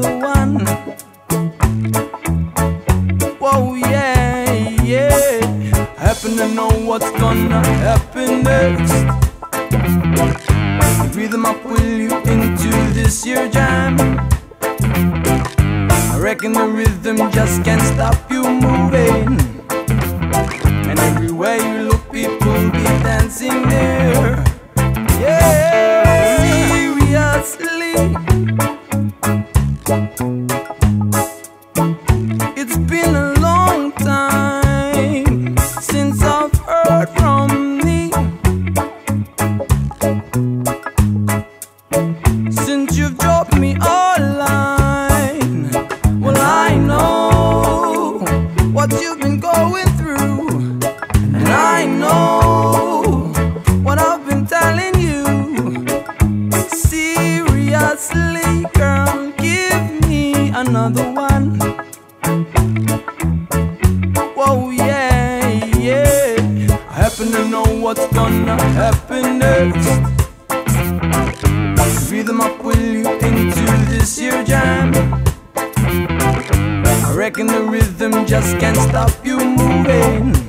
one. Whoa, yeah, yeah. I happen to know what's gonna happen next. The rhythm I pull you into this here jam. I reckon the rhythm just can't stop you moving. And everywhere you look, people be dancing there. Yeah, seriously. It's been a long time since I've heard from thee. Since you've dropped me a line. Well, I know what you've been going through, and I know what I've been telling you. Seriously, girl, give me another one. Whoa, yeah, yeah. I happen to know what's gonna happen next. The rhythm I pull you into this here jam. I reckon the rhythm just can't stop you moving.